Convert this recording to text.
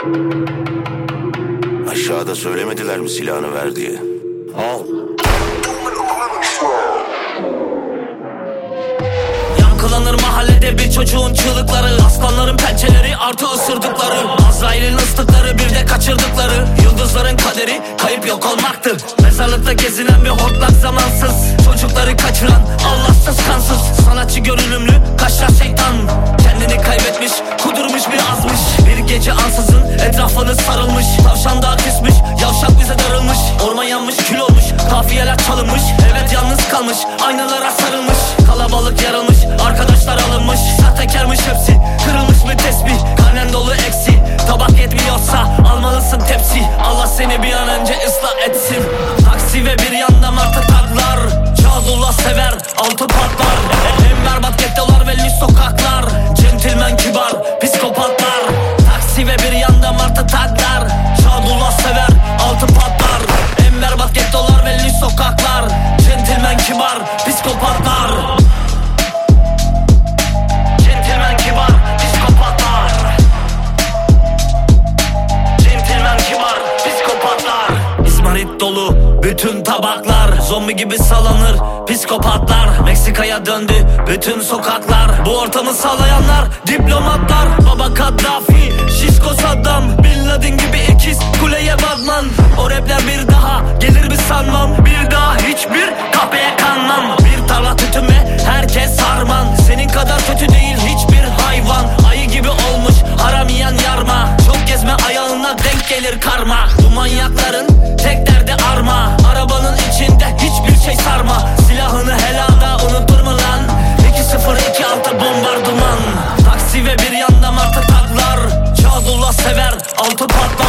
Aşağıda söylemediler mi silahını ver diye? Al. Yankılanır mahallede bir çocuğun çığlıkları, aslanların pençeleri artı ısırdıkları, Azrail'in ıslıkları bir de kaçırdıkları. Yıldızların kaderi kayıp yok olmaktı. Mezarlıkta gezinen bir hortlak zamansız, çocukları kaçıran Allahsız kansız. Sanatçı görünümlü kaşlar şeytan, kendini kaybetmiş kudurmuş bir azmış. Bir gece ansızın etrafını sarılmış, tavşan daha küsmüş, yavşak bize darılmış. Orman yanmış, kül olmuş, kafiyeler çalınmış. Evet yalnız kalmış, aynalara sarılmış. Kalabalık yarılmış, arkadaşlar alınmış. Sahtekarmış hepsi, kırılmış bir tesbih. Karnen dolu eksi, tabak yetmiyorsa almalısın tepsi. Allah seni bir an önce ıslah etsin. Taksi ve bir yanda martı taklar, Çağdullah sever, altı patlar. En berbat gettolar ve lüks sokaklar, centilmen kibar, psikopatlar. Taksi ve bir yanda martı taklar, Çağdullah sever, altı patlar. En berbat gettolar ve lüks sokaklar, centilmen kibar, psikopatlar. Centilmen kibar, psikopatlar. Centilmen kibar, psikopatlar. İzmarit dolu bütün tabaklar, zombi gibi sallanır psikopatlar. Meksika'ya döndü bütün sokaklar, bu ortamı sağlayanlar diplomatlar. Baba Kaddafi, Şişko Saddam, Bin Laden gibi ikiz kuleye batman. O rapler bir daha gelir mi sanmam, bir daha hiçbir kahveye kanmam. Bir tarla tütün ve herkes harman, senin kadar kötü değil hiçbir hayvan. Ayı gibi olmuş haram yiyen yarma, çok gezme ayağına denk gelir karma. Bu manyakların tek derdi arma, arabanın içinde hiçbir şey sarma. Silahını helada unutur mu lan? 2026 bombardıman. Taksi ve bir yanda martı taklar, Çağdullah sever, altı patlar.